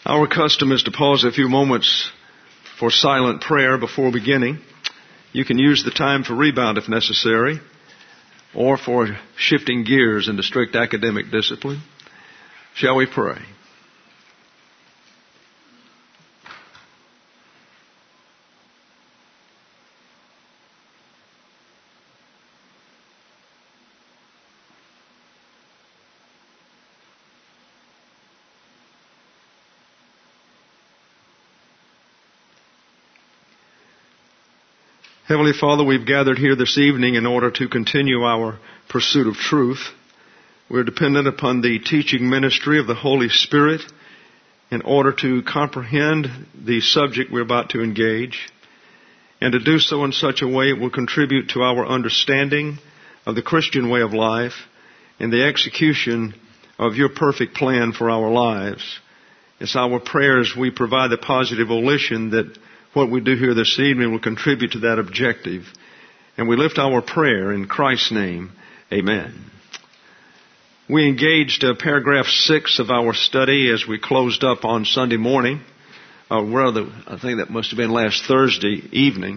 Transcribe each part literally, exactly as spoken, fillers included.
Our custom is to pause a few moments for silent prayer before beginning. You can use the time for rebound if necessary, or for shifting gears into strict academic discipline. Shall we pray? Heavenly Father, we've gathered here this evening in order to continue our pursuit of truth. We're dependent upon the teaching ministry of the Holy Spirit in order to comprehend the subject we're about to engage, and to do so in such a way it will contribute to our understanding of the Christian way of life and the execution of your perfect plan for our lives. It's our prayers we provide the positive volition that what we do here this evening will contribute to that objective. And we lift our prayer in Christ's name. Amen. We engaged uh, paragraph six of our study as we closed up on Sunday morning. Uh, rather, I think that must have been last Thursday evening.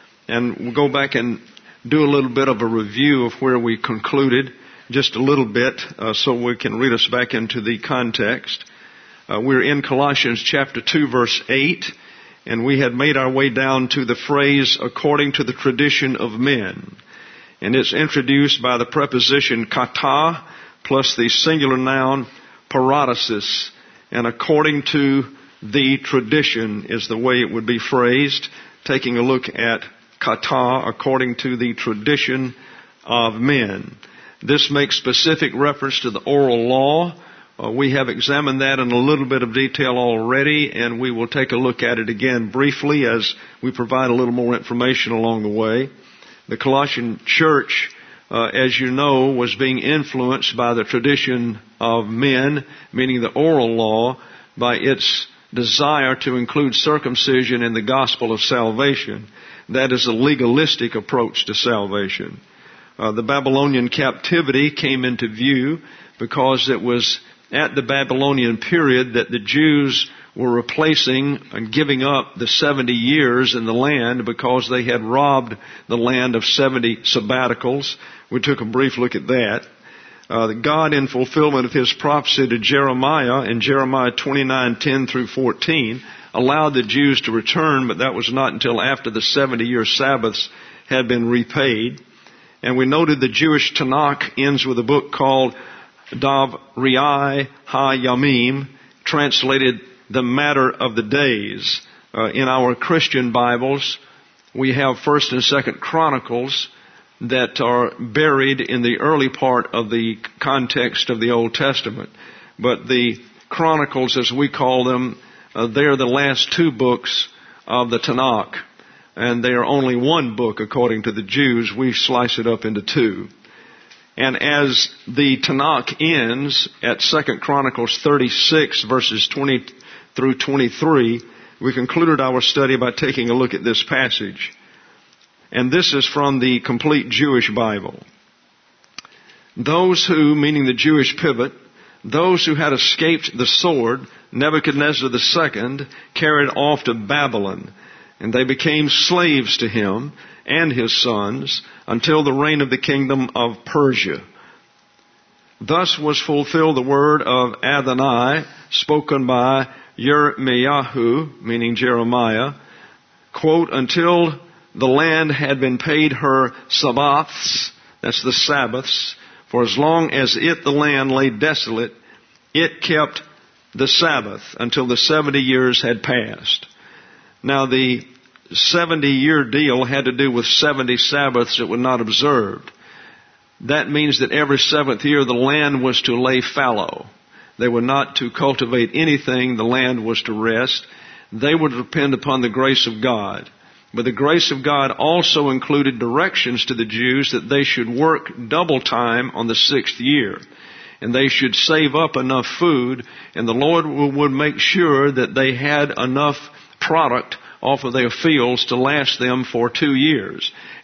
And we'll go back and do a little bit of a review of where we concluded, just a little bit, uh, so we can read us back into the context. Uh, we're in Colossians chapter two, verse eight. And we had made our way down to the phrase, according to the tradition of men. And it's introduced by the preposition kata plus the singular noun paradosis. And according to the tradition is the way it would be phrased, taking a look at kata, according to the tradition of men. This makes specific reference to the oral law. Uh, we have examined that in a little bit of detail already, and we will take a look at it again briefly as we provide a little more information along the way. The Colossian church, uh, as you know, was being influenced by the tradition of men, meaning the oral law, by its desire to include circumcision in the gospel of salvation. That is a legalistic approach to salvation. Uh, the Babylonian captivity came into view because it was at the Babylonian period that the Jews were replacing and giving up the seventy years in the land because they had robbed the land of seventy sabbaticals. We took a brief look at that. Uh, God, in fulfillment of His prophecy to Jeremiah in Jeremiah twenty-nine ten through fourteen, allowed the Jews to return, but that was not until after the seventy-year Sabbaths had been repaid. And we noted the Jewish Tanakh ends with a book called Dav Riai Ha-Yamim, translated the matter of the days. Uh, in our Christian Bibles, we have First and Second Chronicles that are buried in the early part of the context of the Old Testament. But the Chronicles, as we call them, uh, they are the last two books of the Tanakh. And they are only one book according to the Jews. We slice it up into two. And as the Tanakh ends at Second Chronicles thirty-six, verses twenty through twenty-three, we concluded our study by taking a look at this passage. And this is from the Complete Jewish Bible. Those who, meaning the Jewish pivot, those who had escaped the sword, Nebuchadnezzar the Second, carried off to Babylon, and they became slaves to him and his sons until the reign of the kingdom of Persia. Thus was fulfilled the word of Adonai spoken by Yirmiyahu, meaning Jeremiah, quote, until the land had been paid her Sabbaths, that's the Sabbaths, for as long as it, the land, lay desolate, it kept the Sabbath until the seventy years had passed. Now the seventy-year deal had to do with seventy Sabbaths that were not observed. That means that every seventh year the land was to lay fallow. They were not to cultivate anything. The land was to rest. They would depend upon the grace of God. But the grace of God also included directions to the Jews that they should work double time on the sixth year. And they should save up enough food, and the Lord would make sure that they had enough product off of their fields to last them for two years.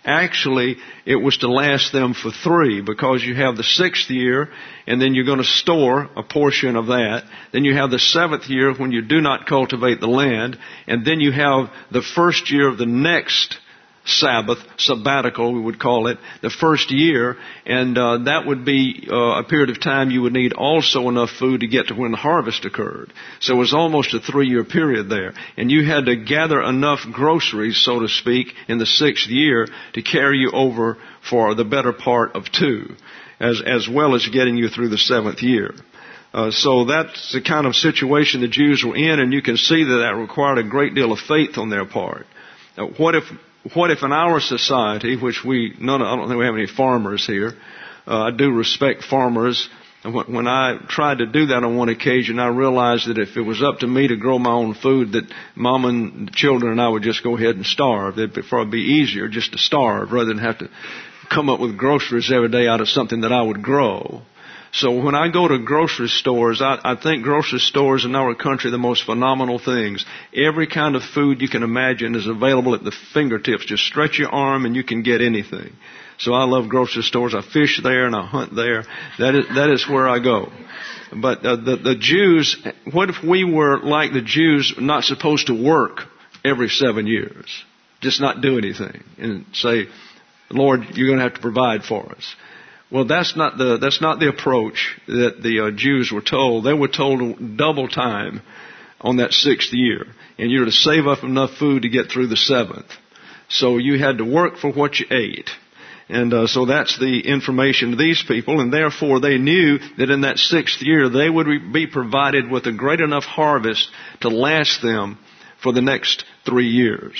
Actually, it was to last them for three, because you have the sixth year, and then you're going to store a portion of that. Then you have the seventh year when you do not cultivate the land, and then you have the first year of the next Sabbath, sabbatical we would call it, the first year, and uh, that would be uh, a period of time you would need also enough food to get to when the harvest occurred. So it was almost a three-year period there. And you had to gather enough groceries, so to speak, in the sixth year to carry you over for the better part of two, as, as well as getting you through the seventh year. Uh, so that's the kind of situation the Jews were in, and you can see that that required a great deal of faith on their part. Now, what if What if in our society, which we, none, I don't think we have any farmers here. Uh, I do respect farmers. And when I tried to do that on one occasion, I realized that if it was up to me to grow my own food, that Mom and the children and I would just go ahead and starve. It'd probably be easier just to starve rather than have to come up with groceries every day out of something that I would grow. So when I go to grocery stores, I, I think grocery stores in our country are the most phenomenal things. Every kind of food you can imagine is available at the fingertips. Just stretch your arm and you can get anything. So I love grocery stores. I fish there and I hunt there. That is, that is where I go. But uh, the, the Jews, what if we were like the Jews, not supposed to work every seven years? Just not do anything and say, Lord, you're going to have to provide for us. Well, that's not the that's not the approach that the uh, Jews were told. They were told double time on that sixth year, and you're to save up enough food to get through the seventh. So you had to work for what you ate, and uh, so that's the information to these people, and therefore they knew that in that sixth year they would be provided with a great enough harvest to last them for the next three years.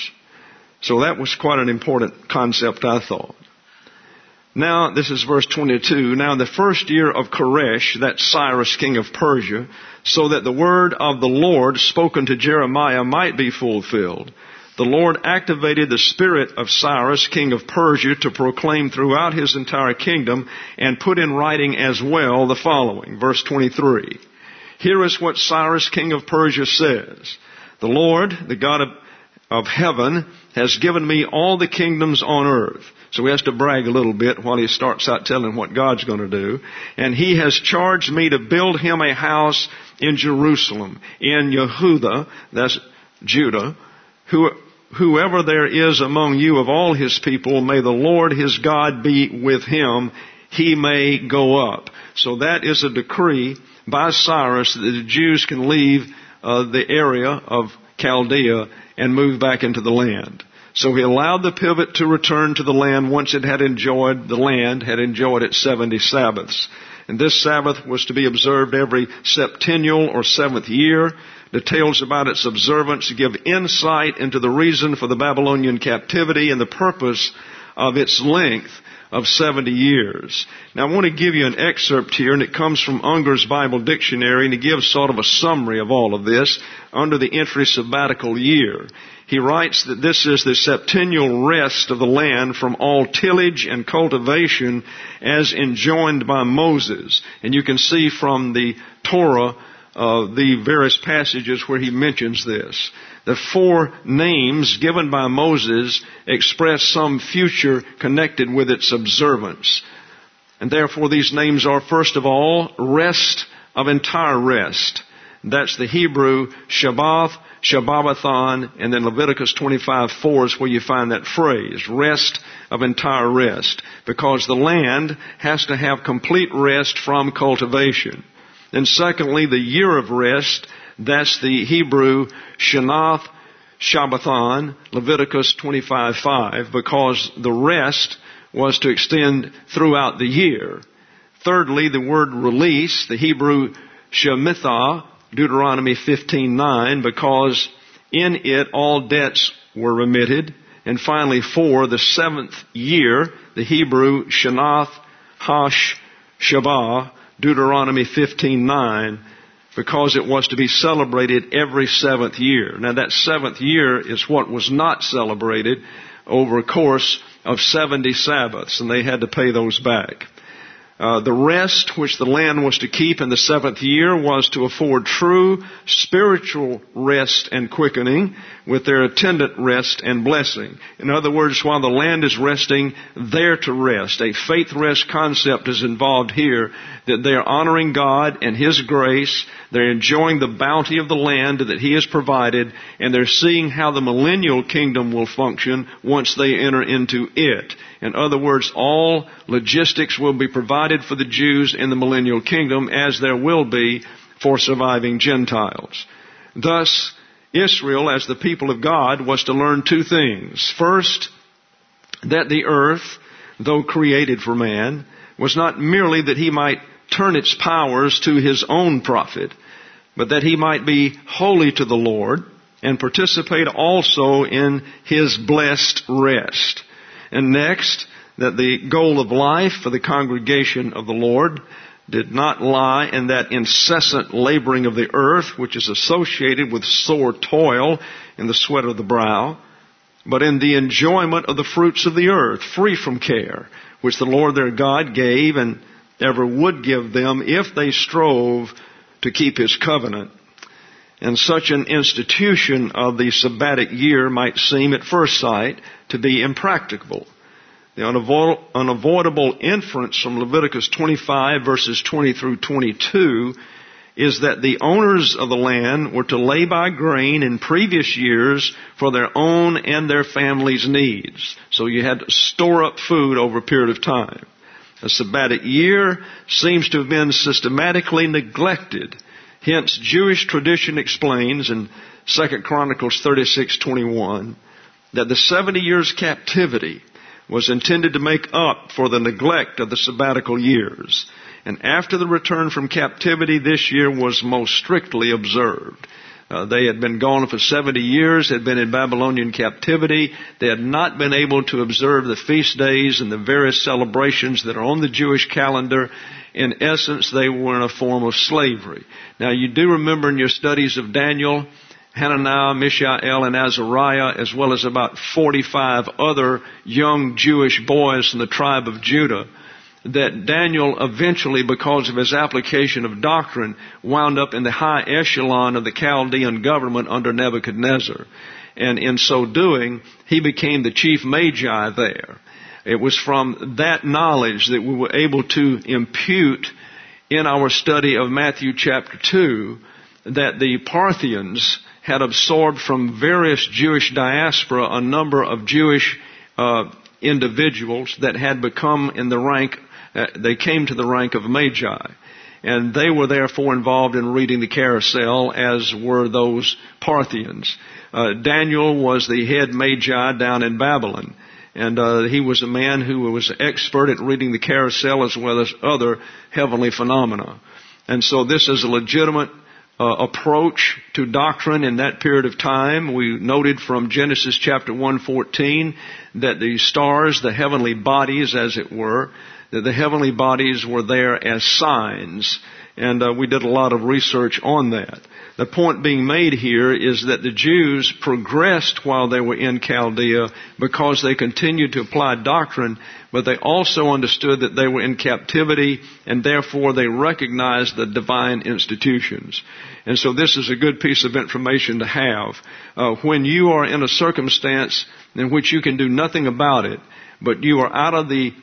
So that was quite an important concept, I thought. Now, this is verse twenty-two. Now, the first year of Koresh, that's Cyrus, king of Persia, so that the word of the Lord spoken to Jeremiah might be fulfilled, the Lord activated the spirit of Cyrus, king of Persia, to proclaim throughout his entire kingdom and put in writing as well the following. Verse twenty-three. Here is what Cyrus, king of Persia, says. The Lord, the God of, of heaven, has given me all the kingdoms on earth. So he has to brag a little bit while he starts out telling what God's going to do. And he has charged me to build him a house in Jerusalem, in Yehuda, that's Judah. Who, whoever there is among you of all his people, may the Lord his God be with him. He may go up. So that is a decree by Cyrus that the Jews can leave uh, the area of Chaldea and move back into the land. So he allowed the pivot to return to the land once it had enjoyed, the land had enjoyed its seventy Sabbaths. And this Sabbath was to be observed every septennial or seventh year. Details about its observance give insight into the reason for the Babylonian captivity and the purpose of its length of seventy years. Now I want to give you an excerpt here, and it comes from Unger's Bible Dictionary, and he gives sort of a summary of all of this under the entry sabbatical year. He writes that this is the septennial rest of the land from all tillage and cultivation as enjoined by Moses. And you can see from the Torah uh, the various passages where he mentions this. The four names given by Moses express some future connected with its observance. And therefore these names are, first of all, rest of entire rest. That's the Hebrew Shabbath, Shabbathon, and then Leviticus twenty-five four is where you find that phrase, rest of entire rest, because the land has to have complete rest from cultivation. Then secondly, the year of rest, that's the Hebrew Shanath Shabbathon, Leviticus twenty-five five, because the rest was to extend throughout the year. Thirdly, the word release, the Hebrew Shemitah, Deuteronomy fifteen nine, because in it all debts were remitted. And finally, four, the seventh year, the Hebrew Shanath Hash Shabbat, Deuteronomy fifteen nine, because it was to be celebrated every seventh year. Now that seventh year is what was not celebrated over a course of seventy Sabbaths, and they had to pay those back. Uh, the rest which the land was to keep in the seventh year was to afford true spiritual rest and quickening with their attendant rest and blessing. In other words, while the land is resting, they're to rest. A faith rest concept is involved here, that they're honoring God and His grace. They're enjoying the bounty of the land that He has provided, and they're seeing how the millennial kingdom will function once they enter into it. In other words, all logistics will be provided for the Jews in the millennial kingdom, as there will be for surviving Gentiles. Thus, Israel, as the people of God, was to learn two things. First, that the earth, though created for man, was not merely that he might turn its powers to his own profit, but that he might be holy to the Lord and participate also in His blessed rest. And next, that the goal of life for the congregation of the Lord did not lie in that incessant laboring of the earth, which is associated with sore toil in the sweat of the brow, but in the enjoyment of the fruits of the earth, free from care, which the Lord their God gave and ever would give them if they strove to keep His covenant. And such an institution of the sabbatic year might seem at first sight to be impracticable. The unavo- unavoidable inference from Leviticus twenty-five verses twenty through twenty-two is that the owners of the land were to lay by grain in previous years for their own and their families' needs. So you had to store up food over a period of time. A sabbatic year seems to have been systematically neglected. Hence, Jewish tradition explains in Second Chronicles thirty-six twenty-one that the seventy years captivity was intended to make up for the neglect of the sabbatical years. And after the return from captivity, this year was most strictly observed. Uh, they had been gone for seventy years, had been in Babylonian captivity. They had not been able to observe the feast days and the various celebrations that are on the Jewish calendar. In essence, they were in a form of slavery. Now, you do remember in your studies of Daniel, Hananiah, Mishael, and Azariah, as well as about forty-five other young Jewish boys from the tribe of Judah, that Daniel eventually, because of his application of doctrine, wound up in the high echelon of the Chaldean government under Nebuchadnezzar. And in so doing, he became the chief magi there. It was from that knowledge that we were able to impute in our study of Matthew chapter two that the Parthians had absorbed from various Jewish diaspora a number of Jewish uh, individuals that had become in the rank, uh, they came to the rank of magi. And they were therefore involved in reading the carousel, as were those Parthians. Uh, Daniel was the head magi down in Babylon. And uh, he was a man who was expert at reading the carousel as well as other heavenly phenomena. And so this is a legitimate uh, approach to doctrine in that period of time. We noted from Genesis chapter one fourteen that the stars, the heavenly bodies as it were, that the heavenly bodies were there as signs. And uh, we did a lot of research on that. The point being made here is that the Jews progressed while they were in Chaldea because they continued to apply doctrine, but they also understood that they were in captivity, and therefore they recognized the divine institutions. And so this is a good piece of information to have. Uh, when you are in a circumstance in which you can do nothing about it, but you are out of the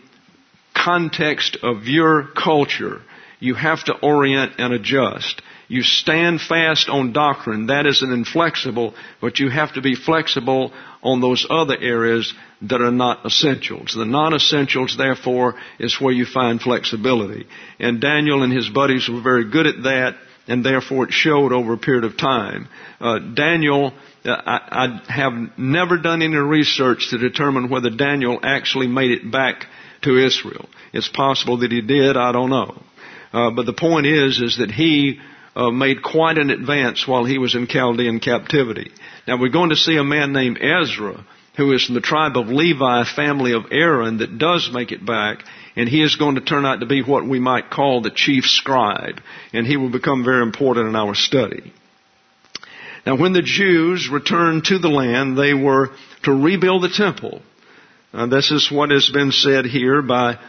context of your culture, you have to orient and adjust. You stand fast on doctrine. That is an inflexible, but you have to be flexible on those other areas that are not essentials. The non-essentials, therefore, is where you find flexibility. And Daniel and his buddies were very good at that, and therefore it showed over a period of time. Uh, Daniel, uh, I, I have never done any research to determine whether Daniel actually made it back to Israel. It's possible that he did, I don't know. Uh, but the point is, is that he Uh, made quite an advance while he was in Chaldean captivity. Now we're going to see a man named Ezra, who is from the tribe of Levi, family of Aaron, that does make it back, and he is going to turn out to be what we might call the chief scribe, and he will become very important in our study. Now when the Jews returned to the land, they were to rebuild the temple. Uh, this is what has been said here by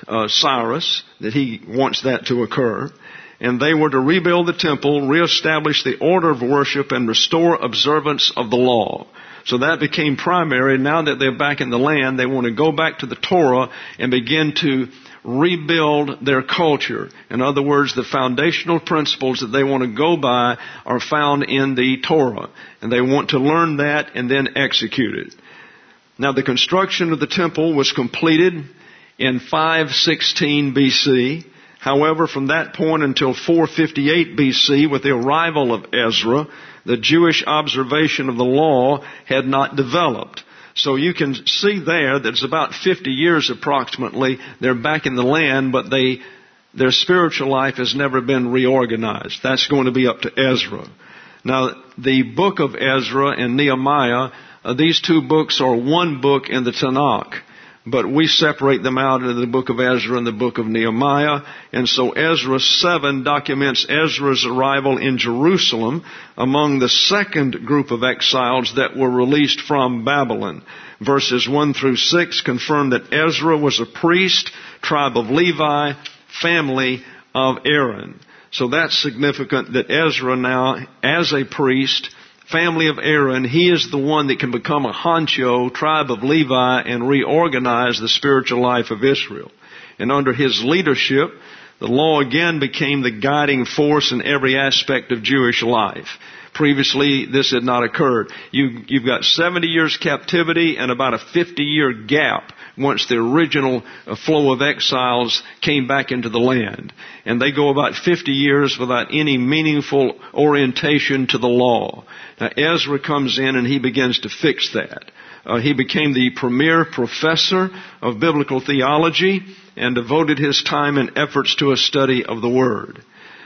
uh, Cyrus, that he wants that to occur. And they were to rebuild the temple, reestablish the order of worship, and restore observance of the law. So that became primary. Now that they're back in the land, they want to go back to the Torah and begin to rebuild their culture. In other words, the foundational principles that they want to go by are found in the Torah. And they want to learn that and then execute it. Now, the construction of the temple was completed in five sixteen B C. However, from that point until four fifty-eight B C, with the arrival of Ezra, the Jewish observation of the law had not developed. So you can see there that it's about fifty years approximately they're back in the land, but they their spiritual life has never been reorganized. That's going to be up to Ezra. Now, the book of Ezra and Nehemiah, uh, these two books are one book in the Tanakh. But we separate them out into the book of Ezra and the book of Nehemiah. And so Ezra seven documents Ezra's arrival in Jerusalem among the second group of exiles that were released from Babylon. Verses one through six confirm that Ezra was a priest, tribe of Levi, family of Aaron. So that's significant that Ezra now, as a priest, family of Aaron, he is the one that can become a honcho, tribe of Levi, and reorganize the spiritual life of Israel. And under his leadership, the law again became the guiding force in every aspect of Jewish life. Previously, this had not occurred. You, you've got seventy years captivity and about a fifty-year gap once the original flow of exiles came back into the land. And they go about fifty years without any meaningful orientation to the law. Now, Ezra comes in and he begins to fix that. Uh, he became the premier professor of biblical theology and devoted his time and efforts to a study of the Word.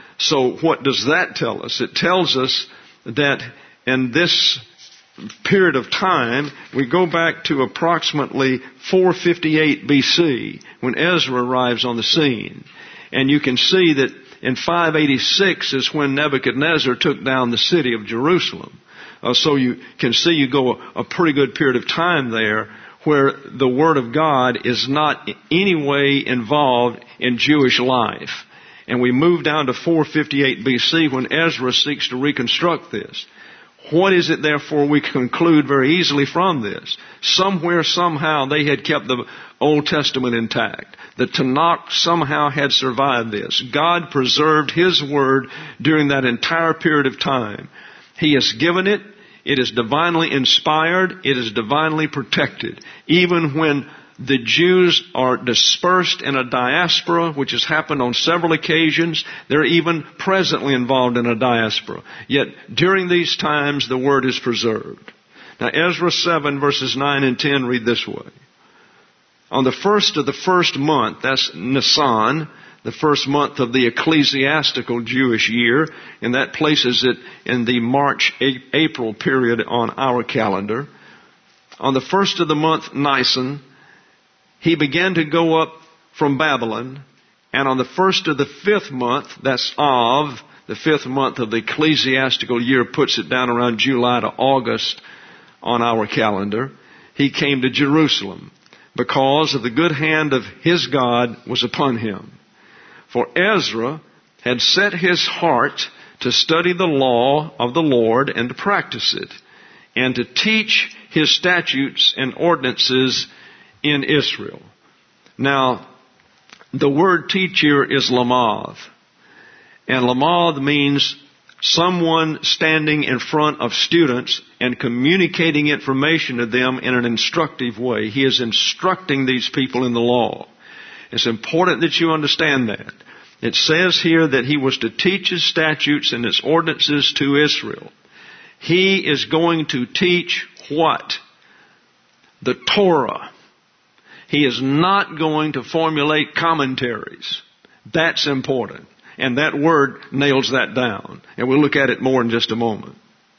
So what does that tell us? It tells us that in this period of time, we go back to approximately four fifty-eight B C when Ezra arrives on the scene. And you can see that in five eighty-six is when Nebuchadnezzar took down the city of Jerusalem. Uh, so you can see you go a, a pretty good period of time there where the Word of God is not in any way involved in Jewish life. And we move down to four fifty-eight B C when Ezra seeks to reconstruct this. What is it, therefore, we conclude very easily from this? Somewhere, somehow, they had kept the Old Testament intact. The Tanakh somehow had survived this. God preserved His Word during that entire period of time. He has given it. It is divinely inspired. It is divinely protected. Even when the Jews are dispersed in a diaspora, which has happened on several occasions. They're even presently involved in a diaspora. Yet during these times, the Word is preserved. Now, Ezra seven verses nine and ten read this way. On the first of the first month, that's Nisan, the first month of the ecclesiastical Jewish year, and that places it in the March-April period on our calendar. On the first of the month, Nisan, he began to go up from Babylon, and on the first of the fifth month, that's Av, the fifth month of the ecclesiastical year, puts it down around July to August on our calendar, he came to Jerusalem because of the good hand of his God was upon him. For Ezra had set his heart to study the law of the Lord and to practice it, and to teach his statutes and ordinances in Israel. Now, the word teach here is lamath. And lamath means someone standing in front of students and communicating information to them in an instructive way. He is instructing these people in the law. It's important that you understand that. It says here that he was to teach his statutes and his ordinances to Israel. He is going to teach what? The Torah. He is not going to formulate commentaries. That's important. And that word nails that down. And we'll look at it more in just a moment.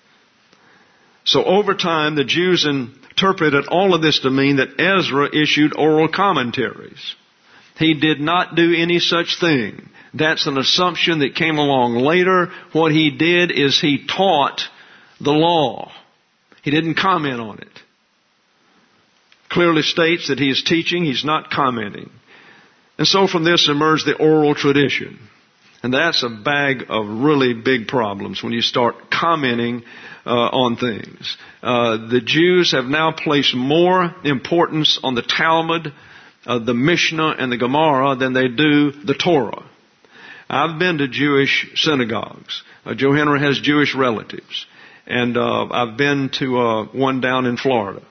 So over time, the Jews interpreted all of this to mean that Ezra issued oral commentaries. He did not do any such thing. That's an assumption that came along later. What he did is he taught the law. He didn't comment on it. Clearly states that he is teaching, he's not commenting. And so from this emerged the oral tradition. And that's a bag of really big problems when you start commenting uh, on things. Uh, the Jews have now placed more importance on the Talmud, uh, the Mishnah, and the Gemara than they do the Torah. I've been to Jewish synagogues. Uh, Joe Henry has Jewish relatives. And uh, I've been to uh, one down in Florida.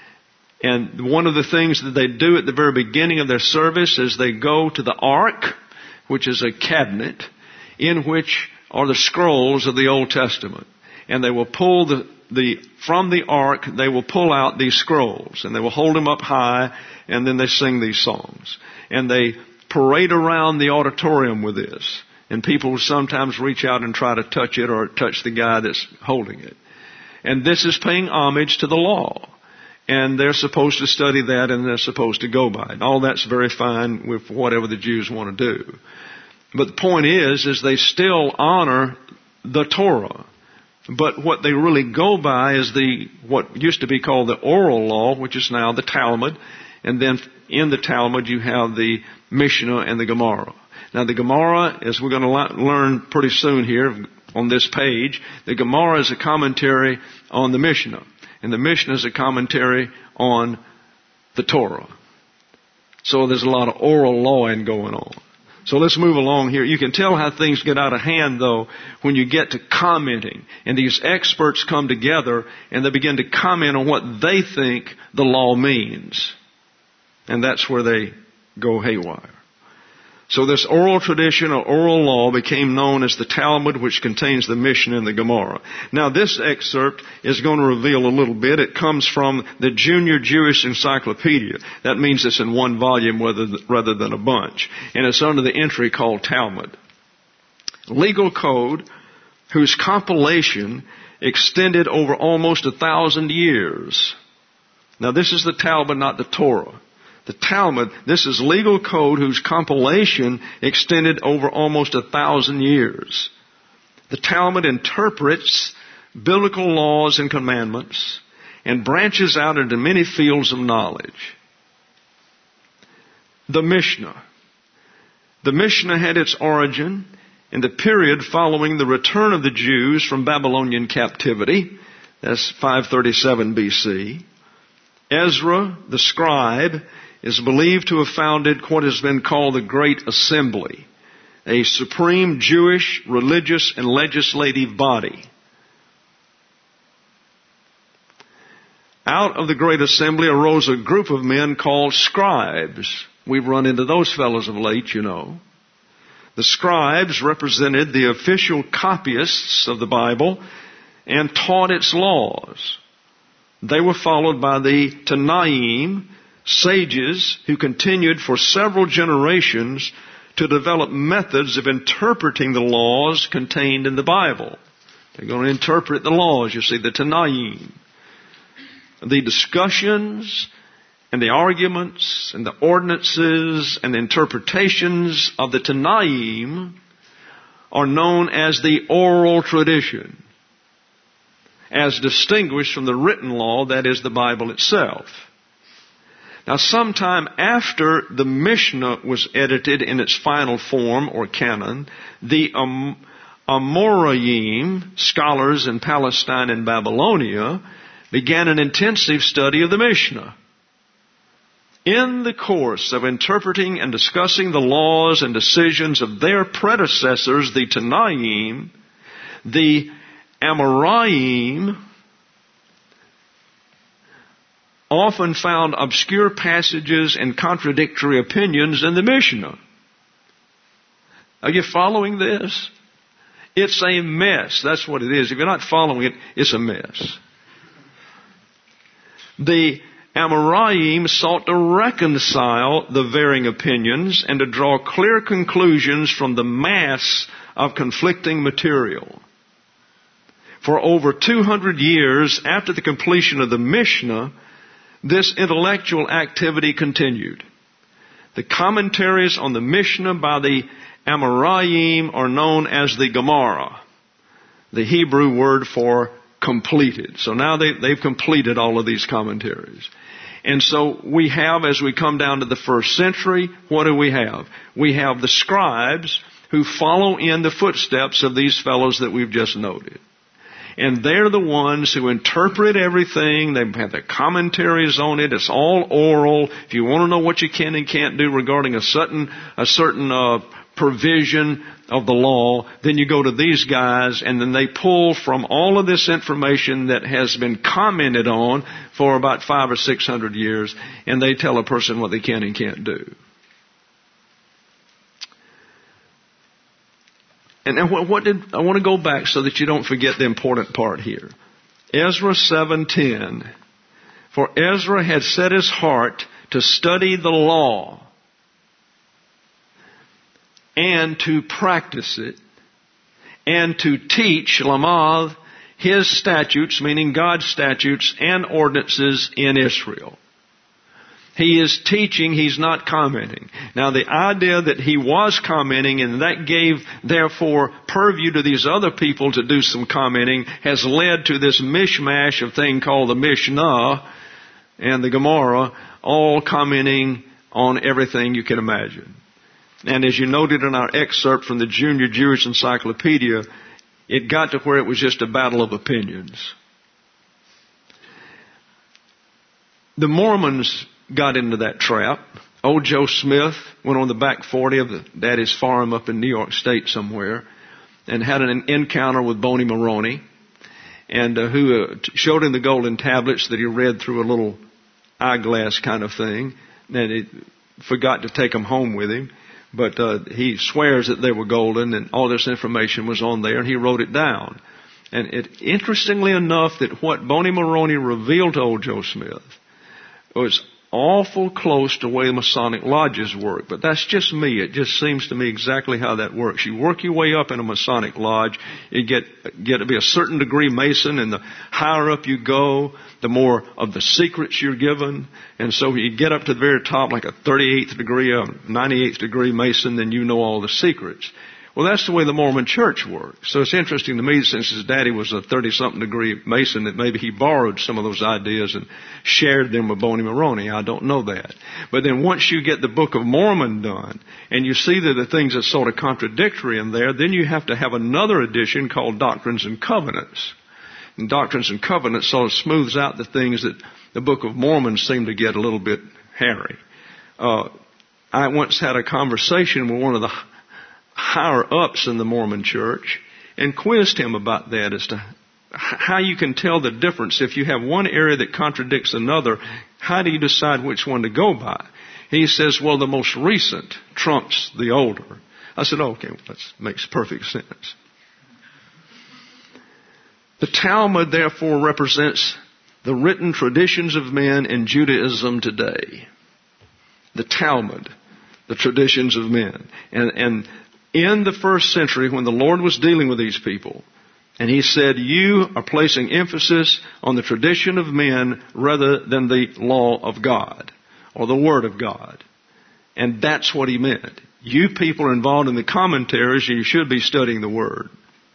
And one of the things that they do at the very beginning of their service is they go to the Ark, which is a cabinet in which are the scrolls of the Old Testament. And they will pull the, the, from the Ark, they will pull out these scrolls and they will hold them up high and then they sing these songs. And they parade around the auditorium with this. And people will sometimes reach out and try to touch it or touch the guy that's holding it. And this is paying homage to the law. And they're supposed to study that and they're supposed to go by it. All that's very fine with whatever the Jews want to do. But the point is, is they still honor the Torah. But what they really go by is the, what used to be called the oral law, which is now the Talmud. And then in the Talmud you have the Mishnah and the Gemara. Now the Gemara, as we're going to learn pretty soon here on this page, the Gemara is a commentary on the Mishnah. And the Mishnah is a commentary on the Torah. So there's a lot of oral lawing going on. So let's move along here. You can tell how things get out of hand, though, when you get to commenting. And these experts come together and they begin to comment on what they think the law means. And that's where they go haywire. So this oral tradition or oral law became known as the Talmud, which contains the Mishnah and the Gemara. Now this excerpt is going to reveal a little bit. It comes from the Junior Jewish Encyclopedia. That means it's in one volume rather, rather than a bunch. And it's under the entry called Talmud. Legal code whose compilation extended over almost a thousand years. Now this is the Talmud, not the Torah. The Talmud, this is legal code whose compilation extended over almost a thousand years. The Talmud interprets biblical laws and commandments and branches out into many fields of knowledge. The Mishnah. The Mishnah had its origin in the period following the return of the Jews from Babylonian captivity. That's five thirty-seven B C. Ezra, the scribe, is believed to have founded what has been called the Great Assembly, a supreme Jewish religious and legislative body. Out of the Great Assembly arose a group of men called scribes. We've run into those fellows of late, you know. The scribes represented the official copyists of the Bible and taught its laws. They were followed by the Tanaim, sages who continued for several generations to develop methods of interpreting the laws contained in the Bible. They're going to interpret the laws, you see, the Tanaim. The discussions and the arguments and the ordinances and the interpretations of the Tanaim are known as the oral tradition, as distinguished from the written law, that is the Bible itself. Now, sometime after the Mishnah was edited in its final form or canon, the Am- Amoraim, scholars in Palestine and Babylonia, began an intensive study of the Mishnah. In the course of interpreting and discussing the laws and decisions of their predecessors, the Tanaim, the Amoraim often found obscure passages and contradictory opinions in the Mishnah. Are you following this? It's a mess. That's what it is. If you're not following it, it's a mess. The Amoraim sought to reconcile the varying opinions and to draw clear conclusions from the mass of conflicting material. For over two hundred years after the completion of the Mishnah, this intellectual activity continued. The commentaries on the Mishnah by the Amoraim are known as the Gemara, the Hebrew word for completed. So now they, they've completed all of these commentaries. And so we have, as we come down to the first century, what do we have? We have the scribes who follow in the footsteps of these fellows that we've just noted. And they're the ones who interpret everything. They have their commentaries on it. It's all oral. If you want to know what you can and can't do regarding a certain, a certain, uh, provision of the law, then you go to these guys, and then they pull from all of this information that has been commented on for about five or six hundred years, and they tell a person what they can and can't do. And now what, what did, I want to go back so that you don't forget the important part here. Ezra seven ten. For Ezra had set his heart to study the law and to practice it and to teach Lamad his statutes, meaning God's statutes and ordinances in Israel. He is teaching, he's not commenting. Now the idea that he was commenting and that gave, therefore, purview to these other people to do some commenting has led to this mishmash of thing called the Mishnah and the Gemara, all commenting on everything you can imagine. And as you noted in our excerpt from the Junior Jewish Encyclopedia, it got to where it was just a battle of opinions. The Mormons got into that trap. Old Joe Smith went on the back forty of the Daddy's farm up in New York State somewhere and had an encounter with Boney Maroney, and uh, who uh, showed him the golden tablets that he read through a little eyeglass kind of thing, and he forgot to take them home with him. But uh, he swears that they were golden, and all this information was on there, and he wrote it down. And it, interestingly enough, that what Boney Maroney revealed to old Joe Smith was awful close to the way Masonic lodges work. But that's just me. It just seems to me exactly how that works. You work your way up in a Masonic lodge, you get get to be a certain degree Mason, and the higher up you go, the more of the secrets you're given. And so you get up to the very top, like a thirty-eighth degree, a ninety-eighth degree Mason, then you know all the secrets. Well, that's the way the Mormon church works. So it's interesting to me, since his daddy was a thirty-something degree Mason, that maybe he borrowed some of those ideas and shared them with Boney Maroney. I don't know that. But then once you get the Book of Mormon done, and you see that the things are sort of contradictory in there, then you have to have another edition called Doctrines and Covenants. And Doctrines and Covenants sort of smooths out the things that the Book of Mormon seem to get a little bit hairy. Uh, I once had a conversation with one of the higher ups in the Mormon church and quizzed him about that as to how you can tell the difference. If you have one area that contradicts another, how do you decide which one to go by? He says, well, the most recent trumps the older. I said, okay, well, that makes perfect sense. The Talmud, therefore, represents the written traditions of men in Judaism today. The Talmud, the traditions of men. And, and in the first century, when the Lord was dealing with these people, and He said, you are placing emphasis on the tradition of men rather than the law of God, or the Word of God. And that's what He meant. You people are involved in the commentaries, you should be studying the Word.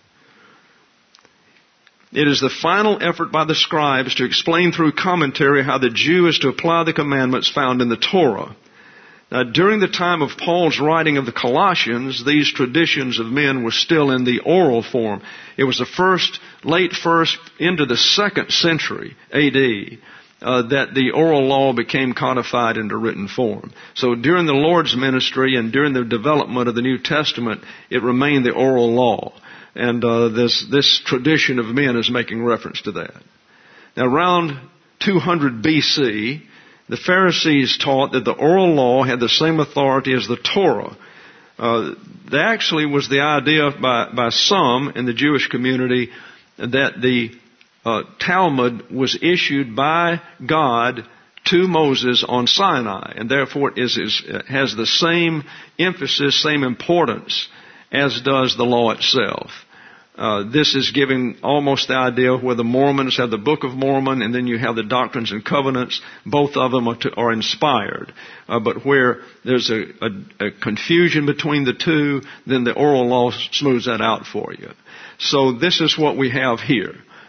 It is the final effort by the scribes to explain through commentary how the Jew is to apply the commandments found in the Torah. Now, during the time of Paul's writing of the Colossians, these traditions of men were still in the oral form. It was the first, late first into the second century A D uh, that the oral law became codified into written form. So during the Lord's ministry and during the development of the New Testament, it remained the oral law. And uh, this this tradition of men is making reference to that. Now, around two hundred B C, the Pharisees taught that the oral law had the same authority as the Torah. Uh, that actually was the idea by, by some in the Jewish community that the uh, Talmud was issued by God to Moses on Sinai, and therefore it is, is, has the same emphasis, same importance as does the law itself. Uh, this is giving almost the idea where the Mormons have the Book of Mormon and then you have the Doctrines and Covenants. Both of them are, to, are inspired. Uh, but where there's a, a, a confusion between the two, then the oral law smooths that out for you. So this is what we have here.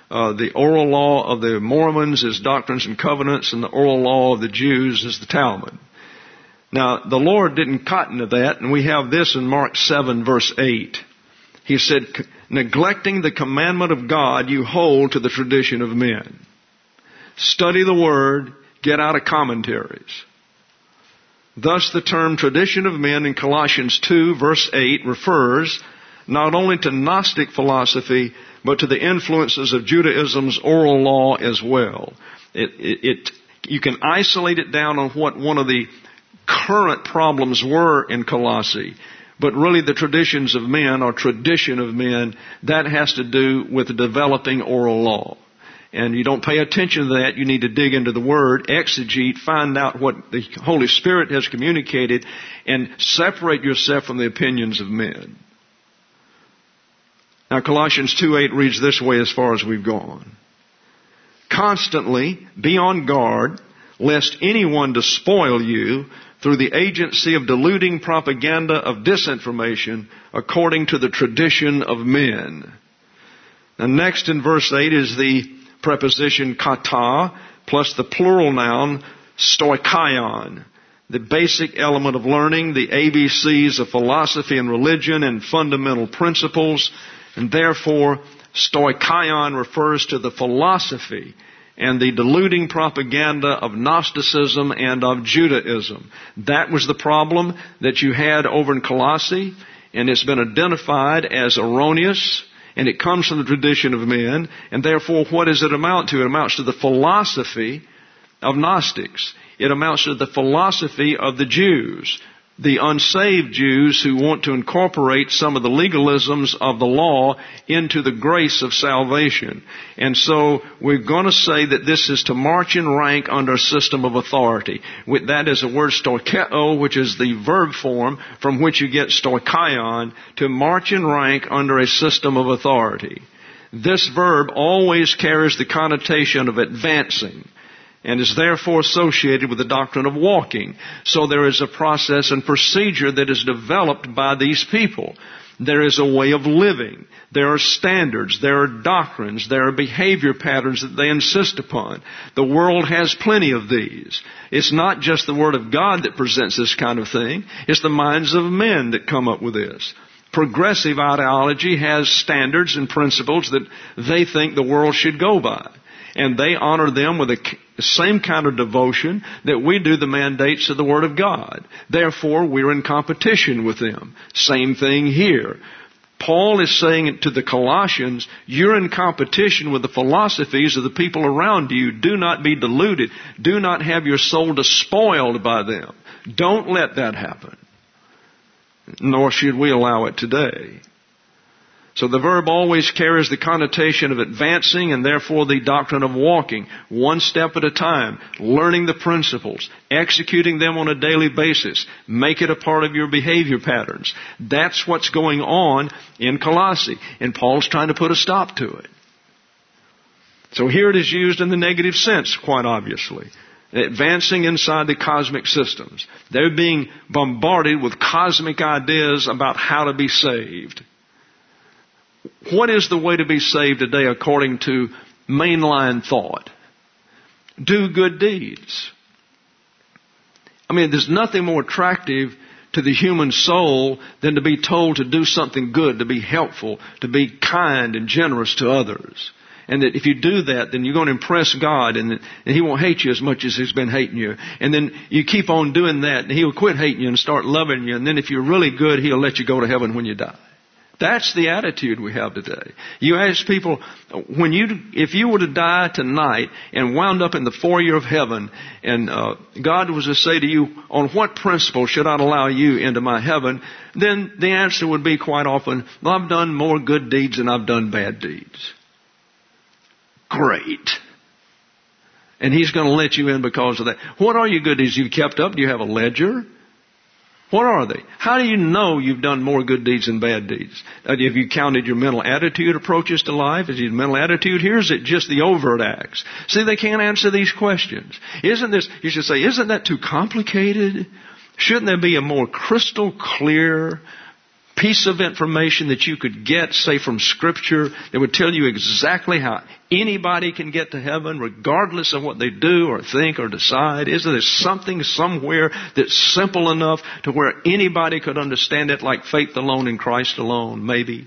Uh, the oral law of the Mormons is Doctrines and Covenants, and the oral law of the Jews is the Talmud. Now, the Lord didn't cotton to that, and we have this in Mark seven, verse eight. He said, neglecting the commandment of God, you hold to the tradition of men. Study the Word, get out of commentaries. Thus, the term tradition of men in Colossians two, verse eight refers not only to Gnostic philosophy, but to the influences of Judaism's oral law as well. It, it, it, you can isolate it down on what one of the current problems were in Colossae, but really the traditions of men or tradition of men, that has to do with the developing oral law. And you don't pay attention to that. You need to dig into the Word, exegete, find out what the Holy Spirit has communicated, and separate yourself from the opinions of men. Now, Colossians two eight reads this way as far as we've gone. Constantly be on guard, lest anyone despoil you through the agency of deluding propaganda of disinformation according to the tradition of men. Now, next in verse eight is the preposition kata plus the plural noun stoichion, the basic element of learning, the A B Cs of philosophy and religion and fundamental principles. And therefore, stoichion refers to the philosophy and the deluding propaganda of Gnosticism and of Judaism. That was the problem that you had over in Colossae, and it's been identified as erroneous, and it comes from the tradition of men, and therefore what does it amount to? It amounts to the philosophy of Gnostics. It amounts to the philosophy of the Jews, the unsaved Jews who want to incorporate some of the legalisms of the law into the grace of salvation. And so we're going to say that this is to march in rank under a system of authority. With that is the word stoikeo, which is the verb form from which you get stoichion, to march in rank under a system of authority. This verb always carries the connotation of advancing, and is therefore associated with the doctrine of walking. So there is a process and procedure that is developed by these people. There is a way of living. There are standards. There are doctrines. There are behavior patterns that they insist upon. The world has plenty of these. It's not just the Word of God that presents this kind of thing. It's the minds of men that come up with this. Progressive ideology has standards and principles that they think the world should go by. And they honor them with the same kind of devotion that we do the mandates of the Word of God. Therefore, we're in competition with them. Same thing here. Paul is saying to the Colossians, you're in competition with the philosophies of the people around you. Do not be deluded. Do not have your soul despoiled by them. Don't let that happen. Nor should we allow it today. So the verb always carries the connotation of advancing and therefore the doctrine of walking, one step at a time, learning the principles, executing them on a daily basis, make it a part of your behavior patterns. That's what's going on in Colossae, and Paul's trying to put a stop to it. So here it is used in the negative sense, quite obviously. Advancing inside the cosmic systems. They're being bombarded with cosmic ideas about how to be saved. What is the way to be saved today according to mainline thought? Do good deeds. I mean, there's nothing more attractive to the human soul than to be told to do something good, to be helpful, to be kind and generous to others. And that if you do that, then you're going to impress God, and, and He won't hate you as much as He's been hating you. And then you keep on doing that, and He'll quit hating you and start loving you. And then if you're really good, He'll let you go to heaven when you die. That's the attitude we have today. You ask people, when you, if you were to die tonight and wound up in the foyer of heaven, and uh, God was to say to you, on what principle should I allow you into my heaven? Then the answer would be quite often, well, I've done more good deeds than I've done bad deeds. Great. And He's going to let you in because of that. What are your good deeds you've kept up? Do you have a ledger? What are they? How do you know you've done more good deeds than bad deeds? Uh, have you counted your mental attitude approaches to life? Is your mental attitude here? Is it just the overt acts? See, they can't answer these questions. Isn't this, you should say, isn't that too complicated? Shouldn't there be a more crystal clear, piece of information that you could get, say from Scripture, that would tell you exactly how anybody can get to heaven regardless of what they do or think or decide? Isn't there something somewhere that's simple enough to where anybody could understand it, like faith alone in Christ alone? Maybe.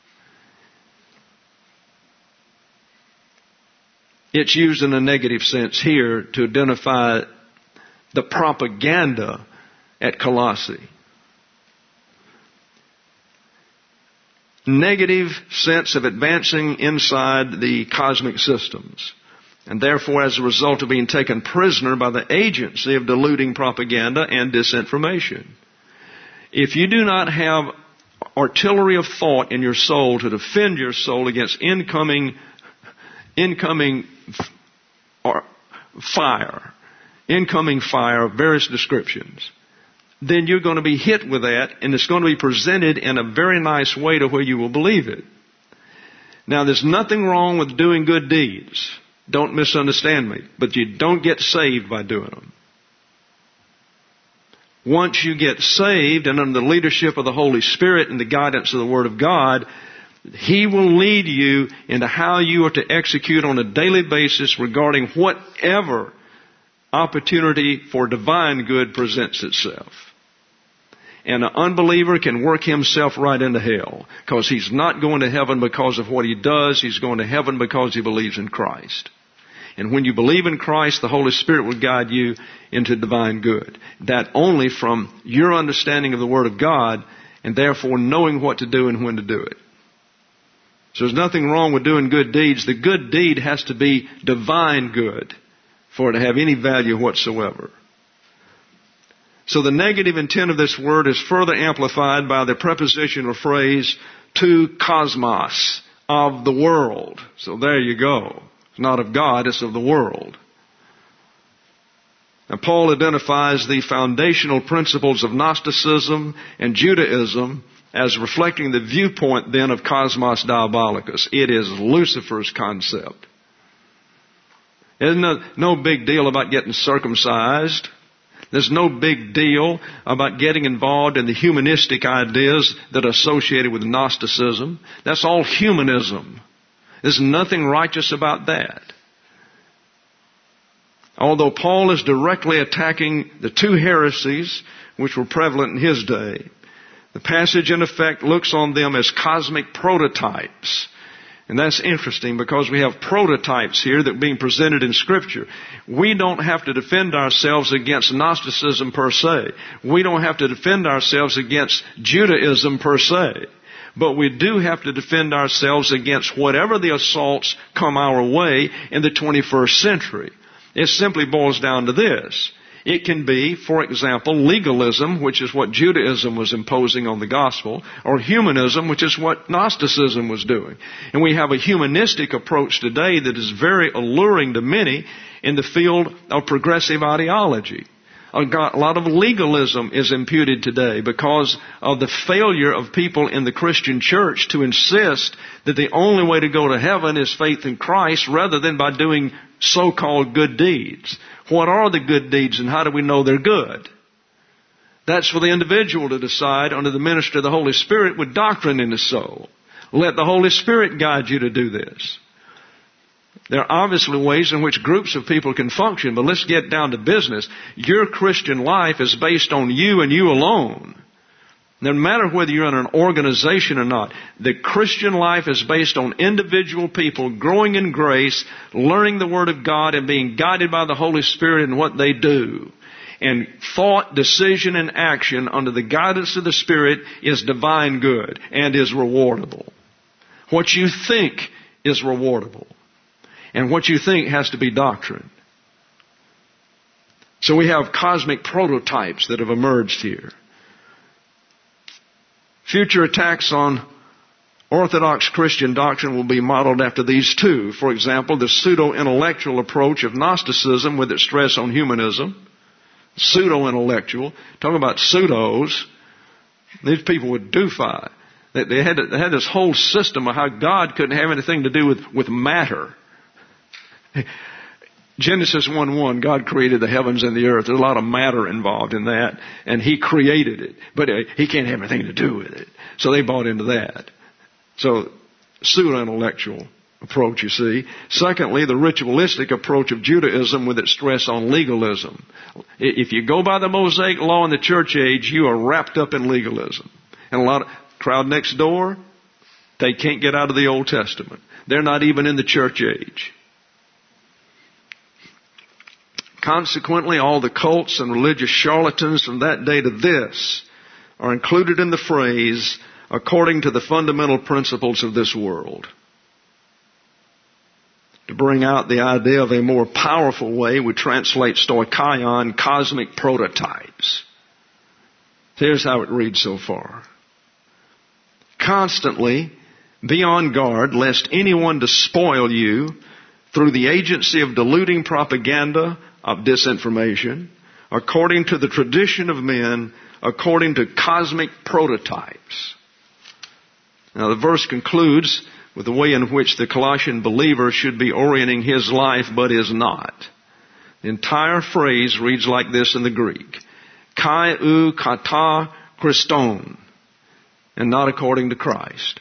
It's used in a negative sense here to identify the propaganda at Colossae. Negative sense of advancing inside the cosmic systems. And therefore, as a result of being taken prisoner by the agency of deluding propaganda and disinformation. If you do not have artillery of thought in your soul to defend your soul against incoming, incoming f- fire, incoming fire of various descriptions, then you're going to be hit with that, and it's going to be presented in a very nice way to where you will believe it. Now, there's nothing wrong with doing good deeds. Don't misunderstand me. But you don't get saved by doing them. Once you get saved and under the leadership of the Holy Spirit and the guidance of the Word of God, He will lead you into how you are to execute on a daily basis regarding whatever opportunity for divine good presents itself. And an unbeliever can work himself right into hell, because he's not going to heaven because of what he does. He's going to heaven because he believes in Christ. And when you believe in Christ, the Holy Spirit will guide you into divine good. That only from your understanding of the Word of God, and therefore knowing what to do and when to do it. So there's nothing wrong with doing good deeds. The good deed has to be divine good for it to have any value whatsoever. So the negative intent of this word is further amplified by the preposition or phrase to cosmos, of the world. So there you go. It's not of God, it's of the world. Now Paul identifies the foundational principles of Gnosticism and Judaism as reflecting the viewpoint then of cosmos diabolicus. It is Lucifer's concept. There's no, no big deal about getting circumcised. There's no big deal about getting involved in the humanistic ideas that are associated with Gnosticism. That's all humanism. There's nothing righteous about that. Although Paul is directly attacking the two heresies which were prevalent in his day, the passage in effect looks on them as cosmic prototypes. And that's interesting because we have prototypes here that are being presented in Scripture. We don't have to defend ourselves against Gnosticism per se. We don't have to defend ourselves against Judaism per se. But we do have to defend ourselves against whatever the assaults come our way in the twenty-first century. It simply boils down to this. It can be, for example, legalism, which is what Judaism was imposing on the gospel, or humanism, which is what Gnosticism was doing. And we have a humanistic approach today that is very alluring to many in the field of progressive ideology. A lot of legalism is imputed today because of the failure of people in the Christian church to insist that the only way to go to heaven is faith in Christ rather than by doing so-called good deeds. What are the good deeds and how do we know they're good? That's for the individual to decide under the ministry of the Holy Spirit with doctrine in his soul. Let the Holy Spirit guide you to do this. There are obviously ways in which groups of people can function, but let's get down to business. Your Christian life is based on you and you alone. No matter whether you're in an organization or not, the Christian life is based on individual people growing in grace, learning the Word of God, and being guided by the Holy Spirit in what they do. And thought, decision, and action under the guidance of the Spirit is divine good and is rewardable. What you think is rewardable. And what you think has to be doctrine. So we have cosmic prototypes that have emerged here. Future attacks on Orthodox Christian doctrine will be modeled after these two. For example, the pseudo-intellectual approach of Gnosticism with its stress on humanism. Pseudo-intellectual. Talking about pseudos. These people would doofy. They, they, had, they had this whole system of how God couldn't have anything to do with, with matter. Genesis one one, God created the heavens and the earth. There's a lot of matter involved in that, and He created it. But uh, He can't have anything to do with it. So they bought into that. So, pseudo-intellectual approach, you see. Secondly, the ritualistic approach of Judaism with its stress on legalism. If you go by the Mosaic law in the church age, you are wrapped up in legalism. And a lot of crowd next door, they can't get out of the Old Testament. They're not even in the church age. Consequently, all the cults and religious charlatans from that day to this are included in the phrase, according to the fundamental principles of this world. To bring out the idea of a more powerful way, we translate stoicheion, cosmic prototypes. Here's how it reads so far. Constantly be on guard lest anyone despoil you through the agency of deluding propaganda, of disinformation, according to the tradition of men, according to cosmic prototypes. Now the verse concludes with the way in which the Colossian believer should be orienting his life, but is not. The entire phrase reads like this in the Greek. Kai ou kata Christon, and not according to Christ.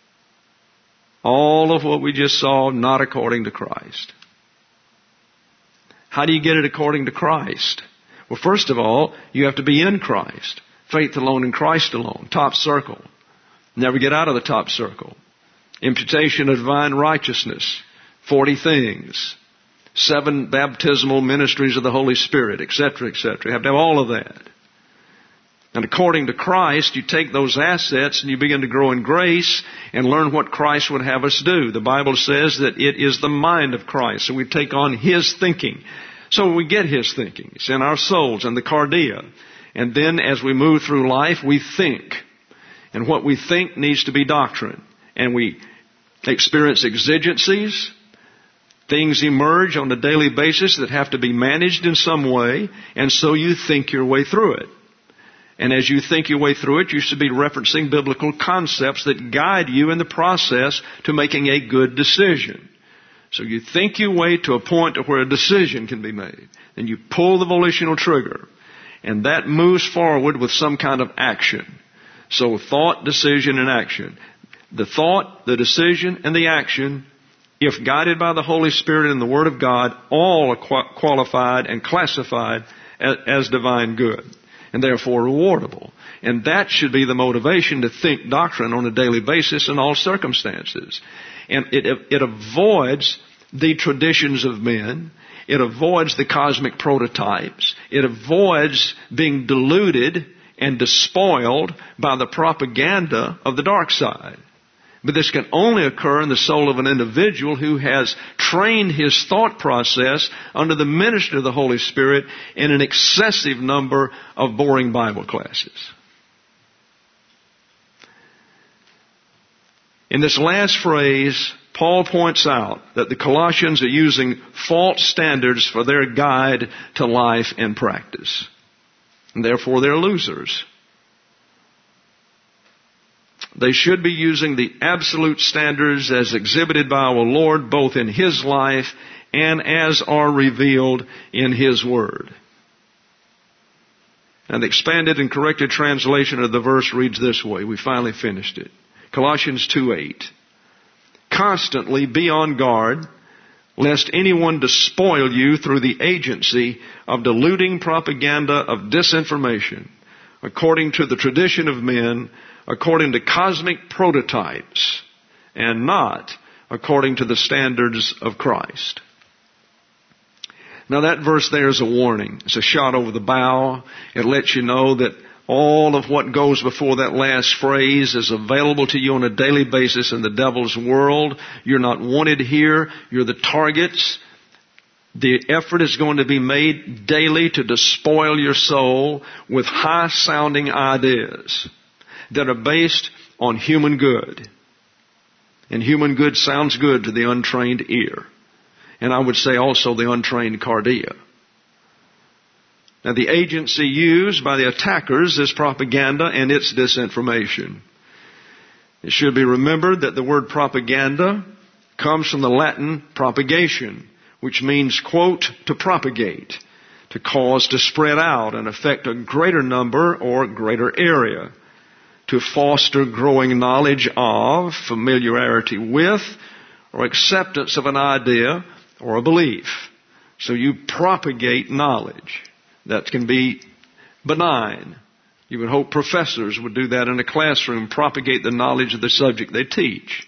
All of what we just saw, not according to Christ. How do you get it according to Christ? Well, first of all, you have to be in Christ. Faith alone in Christ alone. Top circle. Never get out of the top circle. Imputation of divine righteousness. Forty things. Seven baptismal ministries of the Holy Spirit, et cetera, et cetera. You have to have all of that. And according to Christ, you take those assets and you begin to grow in grace and learn what Christ would have us do. The Bible says that it is the mind of Christ. So we take on His thinking. So we get His thinking. It's in our souls and the cardia. And then as we move through life, we think. And what we think needs to be doctrine. And we experience exigencies. Things emerge on a daily basis that have to be managed in some way. And so you think your way through it. And as you think your way through it, you should be referencing biblical concepts that guide you in the process to making a good decision. So you think your way to a point to where a decision can be made. Then you pull the volitional trigger. And that moves forward with some kind of action. So thought, decision, and action. The thought, the decision, and the action, if guided by the Holy Spirit and the Word of God, all are qualified and classified as, as divine good. And therefore rewardable. And that should be the motivation to think doctrine on a daily basis in all circumstances. And it, it avoids the traditions of men. It avoids the cosmic prototypes. It avoids being deluded and despoiled by the propaganda of the dark side. But this can only occur in the soul of an individual who has trained his thought process under the ministry of the Holy Spirit in an excessive number of boring Bible classes. In this last phrase, Paul points out that the Colossians are using false standards for their guide to life and practice. And therefore they're losers. They should be using the absolute standards as exhibited by our Lord both in His life and as are revealed in His Word. And the expanded and corrected translation of the verse reads this way. We finally finished it. Colossians two eight. Constantly be on guard lest anyone despoil you through the agency of deluding propaganda of disinformation according to the tradition of men, according to cosmic prototypes, and not according to the standards of Christ. Now that verse there is a warning. It's a shot over the bow. It lets you know that all of what goes before that last phrase is available to you on a daily basis in the devil's world. You're not wanted here. You're the targets. The effort is going to be made daily to despoil your soul with high-sounding ideas that are based on human good. And human good sounds good to the untrained ear. And I would say also the untrained cardia. Now the agency used by the attackers is propaganda and it's disinformation. It should be remembered that the word propaganda comes from the Latin propagation, which means, quote, to propagate, to cause to spread out and affect a greater number or greater area, to foster growing knowledge of, familiarity with, or acceptance of an idea or a belief. So you propagate knowledge. That can be benign. You would hope professors would do that in a classroom, propagate the knowledge of the subject they teach.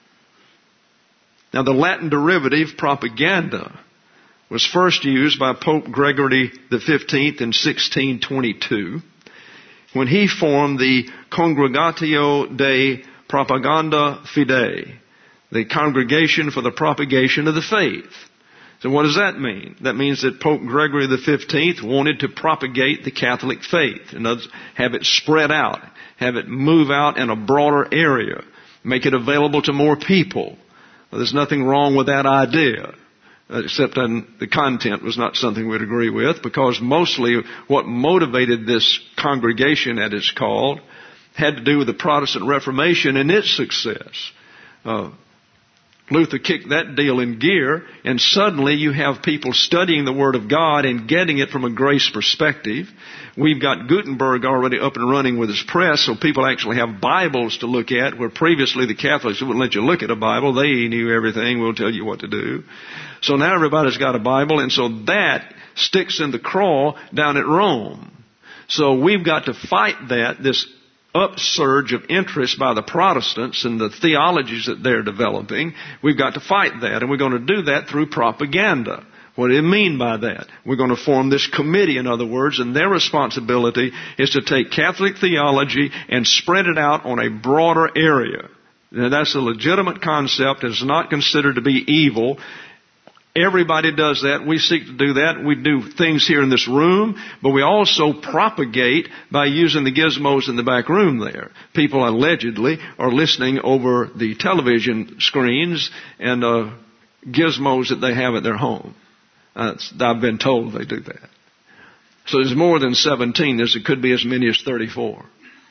Now, the Latin derivative propaganda was first used by Pope Gregory the fifteenth in sixteen twenty-two when he formed the Congregatio de Propaganda Fidei, the Congregation for the Propagation of the Faith. So what does that mean? That means that Pope Gregory the fifteenth wanted to propagate the Catholic faith, and have it spread out, have it move out in a broader area, make it available to more people. Well, there's nothing wrong with that idea, except that the content was not something we'd agree with, because mostly what motivated this congregation, as it's called, had to do with the Protestant Reformation and its success. Uh, Luther kicked that deal in gear, and suddenly you have people studying the Word of God and getting it from a grace perspective. We've got Gutenberg already up and running with his press, so people actually have Bibles to look at, where previously the Catholics wouldn't let you look at a Bible. They knew everything. We'll tell you what to do. So now everybody's got a Bible, and so that sticks in the craw down at Rome. So we've got to fight that, this upsurge of interest by the Protestants and the theologies that they're developing. We've got to fight that, and we're going to do that through propaganda. What do you mean by that? We're going to form this committee, in other words, and their responsibility is to take Catholic theology and spread it out on a broader area. Now, that's a legitimate concept. It's not considered to be evil. Everybody does that. We seek to do that. We do things here in this room, but we also propagate by using the gizmos in the back room there. People allegedly are listening over the television screens and uh, gizmos that they have at their home. Uh, I've been told they do that. So there's more than seventeen. There's, it could be as many as thirty-four.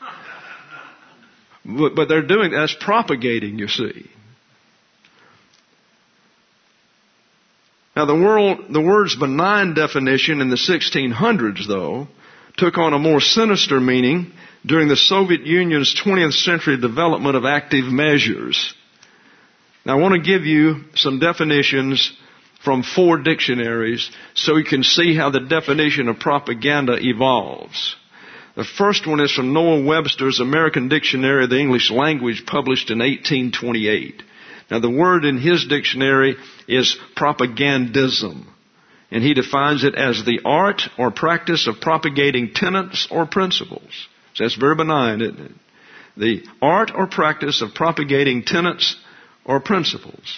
But, but they're doing, that's propagating, you see. Now, the, world, the word's benign definition in the sixteen hundreds, though, took on a more sinister meaning during the Soviet Union's twentieth century development of active measures. Now, I want to give you some definitions from four dictionaries so you can see how the definition of propaganda evolves. The first one is from Noah Webster's American Dictionary of the English Language, published in eighteen twenty-eight. Now, the word in his dictionary is propagandism, and he defines it as the art or practice of propagating tenets or principles. So that's very benign, isn't it? The art or practice of propagating tenets or principles.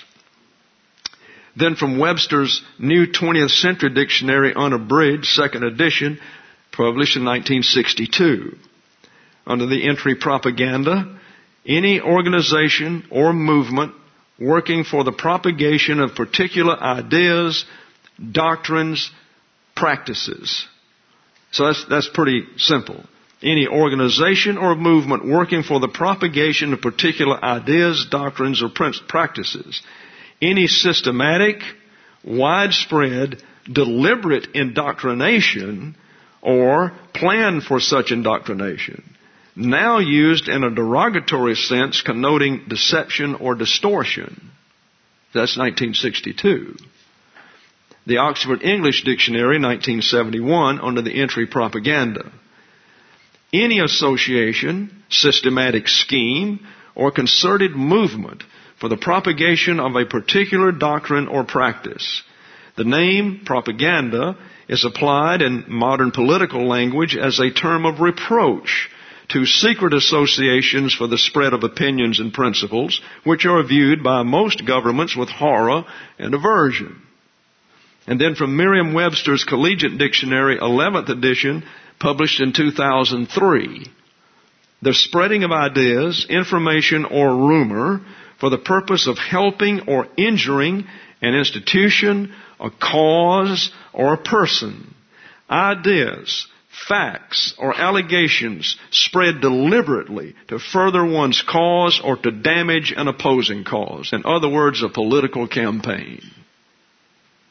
Then from Webster's New twentieth Century Dictionary, Unabridged, second edition, published in nineteen sixty-two. Under the entry propaganda, any organization or movement working for the propagation of particular ideas, doctrines, practices. So that's, that's pretty simple. Any organization or movement working for the propagation of particular ideas, doctrines, or practices. Any systematic, widespread, deliberate indoctrination or plan for such indoctrination. Now used in a derogatory sense connoting deception or distortion. That's nineteen sixty-two. The Oxford English Dictionary, nineteen seventy-one, under the entry propaganda. Any association, systematic scheme, or concerted movement for the propagation of a particular doctrine or practice. The name propaganda is applied in modern political language as a term of reproach to secret associations for the spread of opinions and principles, which are viewed by most governments with horror and aversion. And then from Merriam-Webster's Collegiate Dictionary, eleventh edition, published in two thousand three, the spreading of ideas, information, or rumor for the purpose of helping or injuring an institution, a cause, or a person. Ideas, facts, or allegations spread deliberately to further one's cause or to damage an opposing cause. In other words, a political campaign.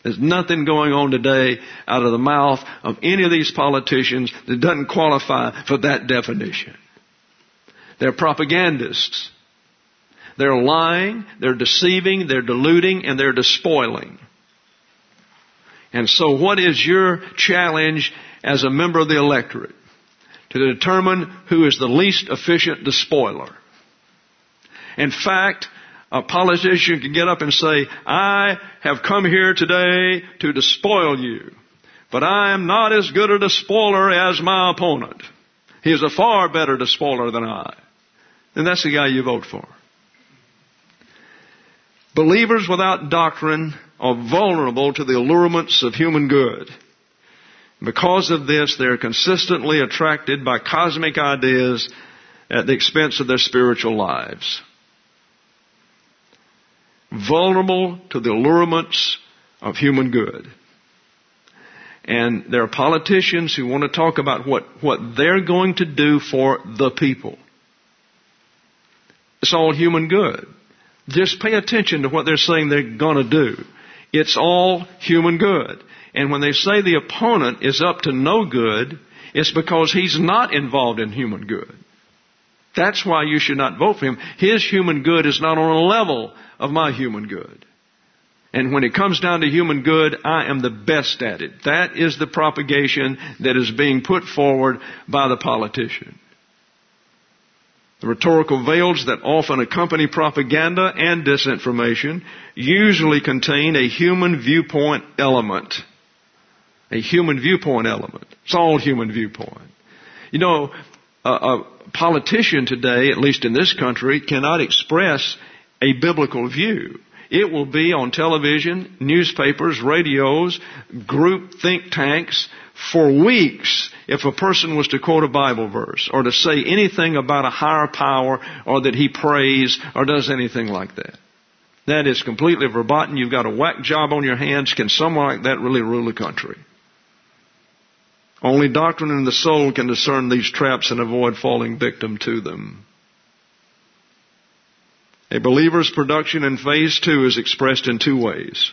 There's nothing going on today out of the mouth of any of these politicians that doesn't qualify for that definition. They're propagandists. They're lying, they're deceiving, they're deluding, and they're despoiling. And so what is your challenge as a member of the electorate? To determine who is the least efficient despoiler. In fact, a politician can get up and say, I have come here today to despoil you, but I am not as good a despoiler as my opponent. He is a far better despoiler than I. And that's the guy you vote for. Believers without doctrine are vulnerable to the allurements of human good. Because of this, they're consistently attracted by cosmic ideas at the expense of their spiritual lives. Vulnerable to the allurements of human good. And there are politicians who want to talk about what, what they're going to do for the people. It's all human good. Just pay attention to what they're saying they're going to do. It's all human good. And when they say the opponent is up to no good, it's because he's not involved in human good. That's why you should not vote for him. His human good is not on a level of my human good. And when it comes down to human good, I am the best at it. That is the propagation that is being put forward by the politician. The rhetorical veils that often accompany propaganda and disinformation usually contain a human viewpoint element. A human viewpoint element. It's all human viewpoint. You know, a, a politician today, at least in this country, cannot express a biblical view. It will be on television, newspapers, radios, group think tanks for weeks if a person was to quote a Bible verse or to say anything about a higher power or that he prays or does anything like that. That is completely verboten. You've got a whack job on your hands. Can someone like that really rule the country? Only doctrine in the soul can discern these traps and avoid falling victim to them. A believer's production in phase two is expressed in two ways.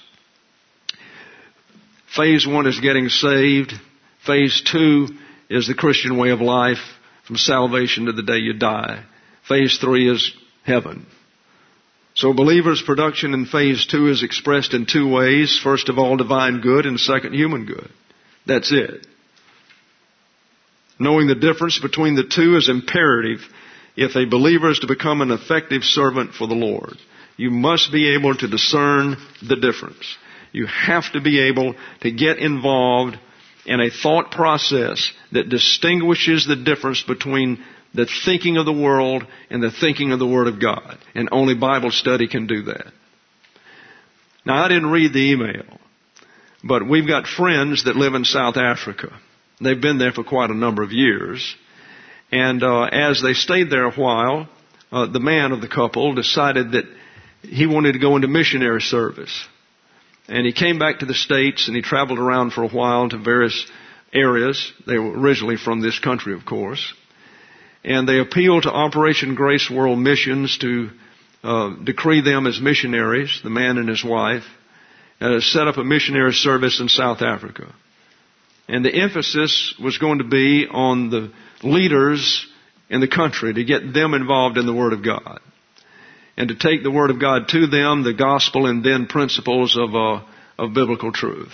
Phase one is getting saved. Phase two is the Christian way of life from salvation to the day you die. Phase three is heaven. So a believer's production in phase two is expressed in two ways. First of all, divine good, and second, human good. That's it. Knowing the difference between the two is imperative if a believer is to become an effective servant for the Lord. You must be able to discern the difference. You have to be able to get involved in a thought process that distinguishes the difference between the thinking of the world and the thinking of the Word of God. And only Bible study can do that. Now, I didn't read the email, but we've got friends that live in South Africa. They've been there for quite a number of years. And uh, as they stayed there a while, uh, the man of the couple decided that he wanted to go into missionary service. And he came back to the States and he traveled around for a while to various areas. They were originally from this country, of course. And they appealed to Operation Grace World Missions to uh, decree them as missionaries, the man and his wife, uh, set up a missionary service in South Africa. And the emphasis was going to be on the leaders in the country to get them involved in the Word of God. And to take the Word of God to them, the gospel, and then principles of, uh, of biblical truth.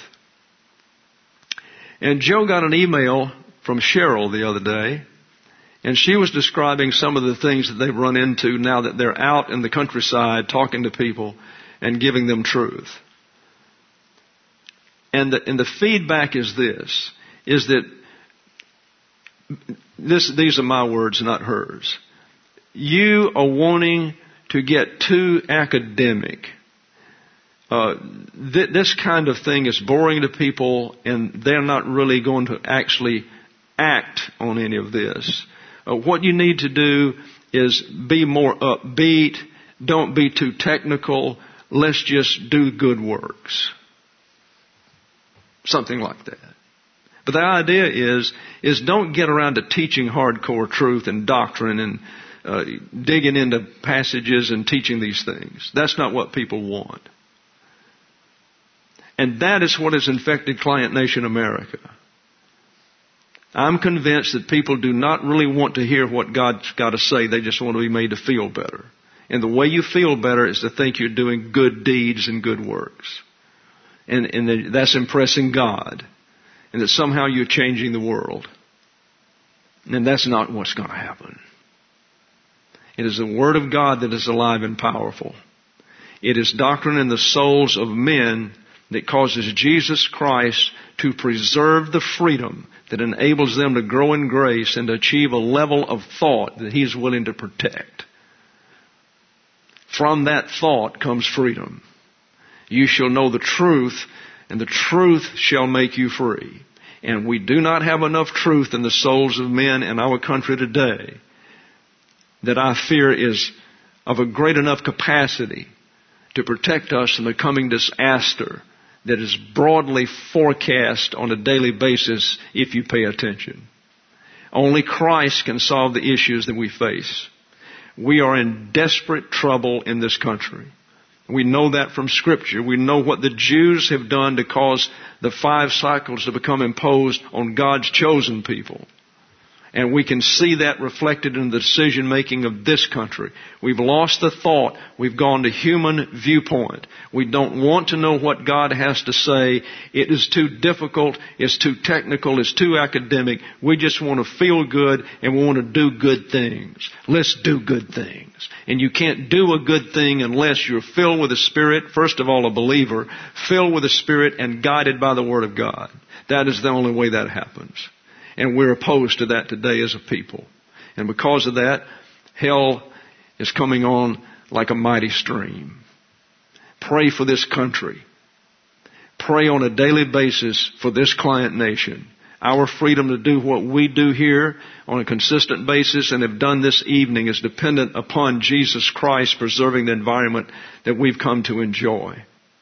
And Joe got an email from Cheryl the other day, and she was describing some of the things that they've run into now that they're out in the countryside talking to people and giving them truth. And the, and the feedback is this, is that this, these are my words, not hers. You are wanting to get too academic. Uh, th- this kind of thing is boring to people, and they're not really going to actually act on any of this. Uh, what you need to do is be more upbeat. Don't be too technical. Let's just do good works. Something like that. But the idea is, is don't get around to teaching hardcore truth and doctrine and uh, digging into passages and teaching these things. That's not what people want. And that is what has infected Client Nation America. I'm convinced that people do not really want to hear what God's got to say. They just want to be made to feel better. And the way you feel better is to think you're doing good deeds and good works. And, and that's impressing God. And that somehow you're changing the world. And that's not what's going to happen. It is the Word of God that is alive and powerful. It is doctrine in the souls of men that causes Jesus Christ to preserve the freedom that enables them to grow in grace and to achieve a level of thought that He is willing to protect. From that thought comes freedom. You shall know the truth, and the truth shall make you free. And we do not have enough truth in the souls of men in our country today that I fear is of a great enough capacity to protect us from the coming disaster that is broadly forecast on a daily basis if you pay attention. Only Christ can solve the issues that we face. We are in desperate trouble in this country. We know that from Scripture. We know what the Jews have done to cause the five cycles to become imposed on God's chosen people. And we can see that reflected in the decision making of this country. We've lost the thought. We've gone to human viewpoint. We don't want to know what God has to say. It is too difficult. It's too technical. It's too academic. We just want to feel good and we want to do good things. Let's do good things. And you can't do a good thing unless you're filled with the Spirit. First of all, a believer, filled with the Spirit and guided by the Word of God. That is the only way that happens. And we're opposed to that today as a people. And because of that, hell is coming on like a mighty stream. Pray for this country. Pray on a daily basis for this Client Nation. Our freedom to do what we do here on a consistent basis and have done this evening is dependent upon Jesus Christ preserving the environment that we've come to enjoy.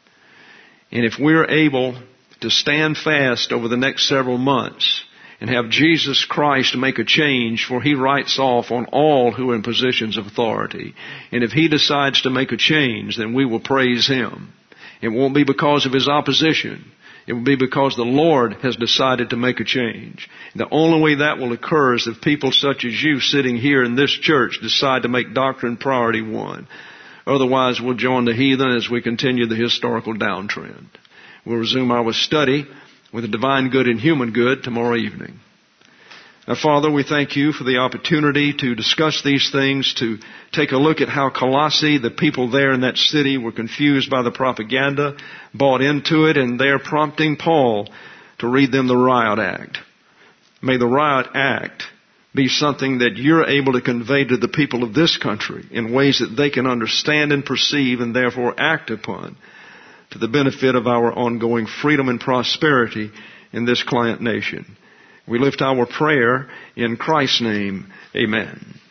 And if we're able to stand fast over the next several months and have Jesus Christ make a change, for He writes off on all who are in positions of authority. And if He decides to make a change, then we will praise Him. It won't be because of His opposition. It will be because the Lord has decided to make a change. The only way that will occur is if people such as you sitting here in this church decide to make doctrine priority one. Otherwise, we'll join the heathen as we continue the historical downtrend. We'll resume our study with the divine good and human good tomorrow evening. Now, Father, we thank You for the opportunity to discuss these things, to take a look at how Colossae, the people there in that city, were confused by the propaganda, bought into it, and they're prompting Paul to read them the Riot Act. May the Riot Act be something that You're able to convey to the people of this country in ways that they can understand and perceive and therefore act upon, to the benefit of our ongoing freedom and prosperity in this Client Nation. We lift our prayer in Christ's name. Amen.